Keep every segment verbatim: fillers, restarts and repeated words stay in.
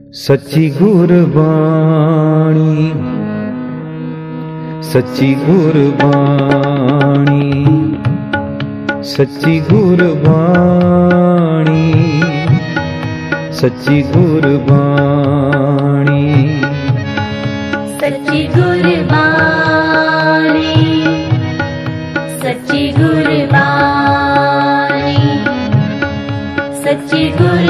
सच्ची गुरबाणी सच्ची गुरबाणी सच्ची गुरबाणी सच्ची गुरबाणी सच्ची गुरबाणी सच्ची गुरबाणी सच्ची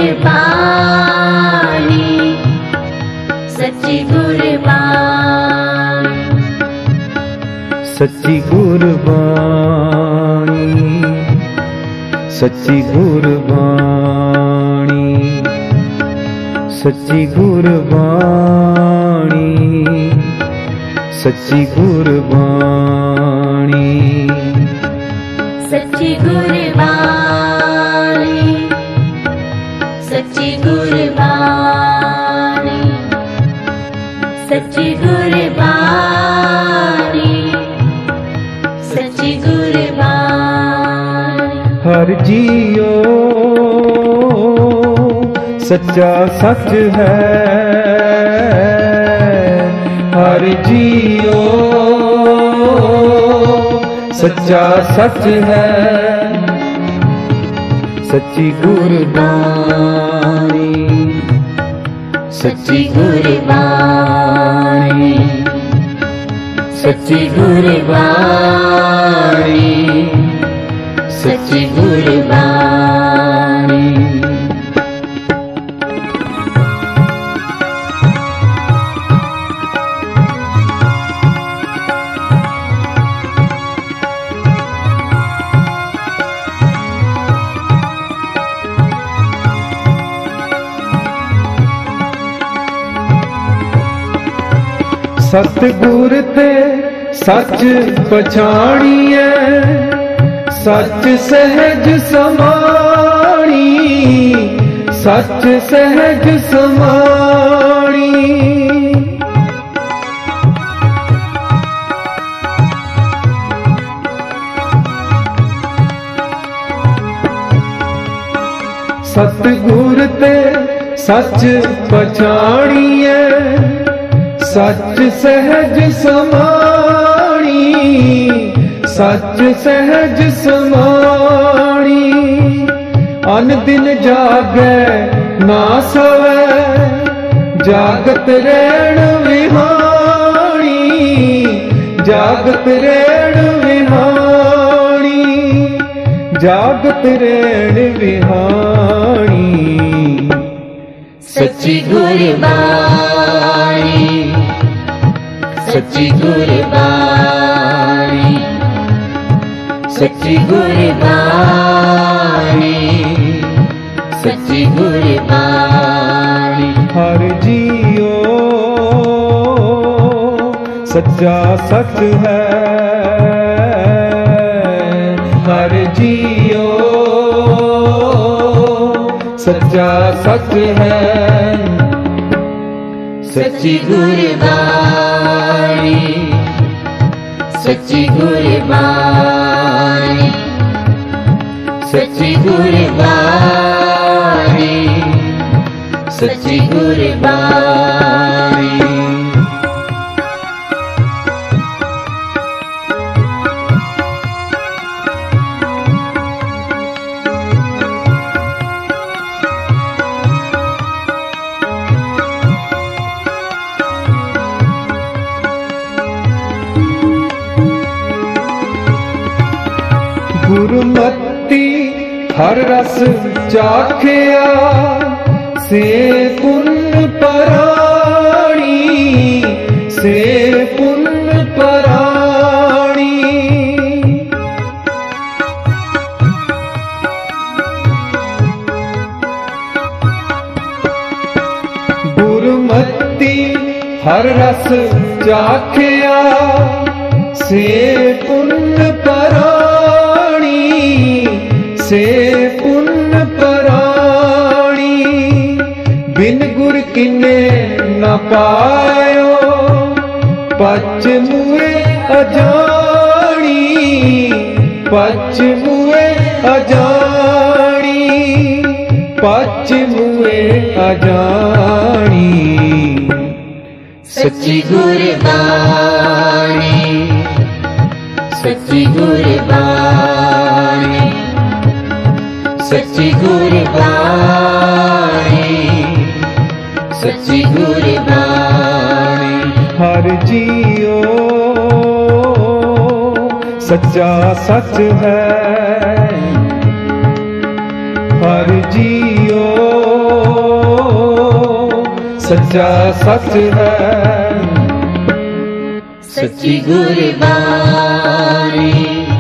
गुरबाणी सच्ची गुरबाणी सच्ची गुरबाणी सच्ची गुरबाणी सच्ची गुरबाणी सच्ची गुरबाणी सच्ची गुरबाणी सच्ची गुरबाणी सच्ची गुरबाणी सच्ची गुरबाणी। हर जियो सच्चा सच है, हर जियो सच्चा सच है। सच्ची गुरबाणी सच्ची गुरबाणी सच्ची गुरबाणी सच्ची गुरबाणी। सतगुर ते सच पछाणिए, सच सहज समाणी, सच सहज समाणी। सतगुर ते सच पछाणिए, सच सहज समाणी, सच सहज समाणी। अन दिन जागै ना सोवै, जागत रहण विहाणी, जागत रहण विहाणी, जागत रहण विहाणी। सच्ची गुरबाणी सच्ची गुरबाणी सच्ची गुरबाणी सच्ची गुरबाणी। हर जियो सच्चा सच है, हर जियो सच्चा सच है। सच्ची गुरबाणी सच्ची गुरबाणी सच्ची गुरबाणी सच्ची गुरबाणी। गुरमति हर रस चाखिया, से पुण्य पराणी, से पुण्य पराणी। गुरमति हर रस चाखिया, से पुण्य पराणी, से पुण्य पराणी। बिन गुर किने न पायो, पच मुए अजाणी, पच मुए अजाणी, पच मुए छुए अजानी। सच्ची गुरबाणी, सच्ची गुरबाणी, सच्ची गुरबाणी, सच्ची गुरबाणी। हर जियो सच्चा सच है, हर जियो सच्चा सच है। सच्ची गुरबाणी,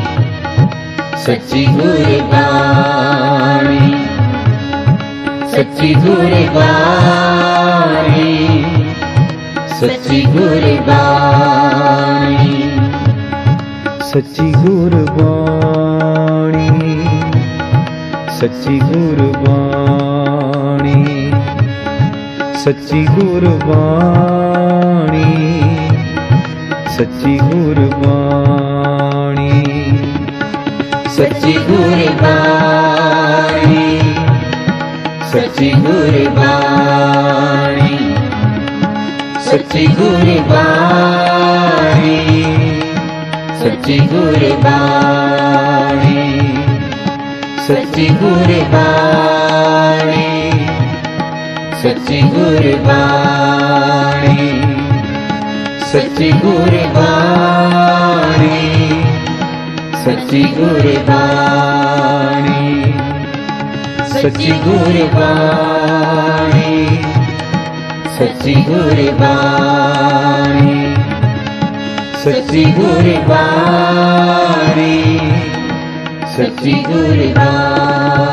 सच्ची गुरबाणी, सच्ची गुरबाणी, सच्ची गुरबाणी। सच्ची गुरबाणी, सच्ची गुरबाणी, सच्ची गुरबाणी, सच्ची गुरबाणी। सच्ची गुरबाणी, सच्ची गुरबाणी, सच्ची गुरबाणी, सच्ची गुरबाणी। सच्ची गुरबाणी, सच्ची गुरबाणी, सच्ची गुरबाणी, सच्ची गुरबाणी। सच्ची गुरबाणी, सच्ची गुरबाणी, सच्ची गुरबाणी, सच्ची गुरबाणी।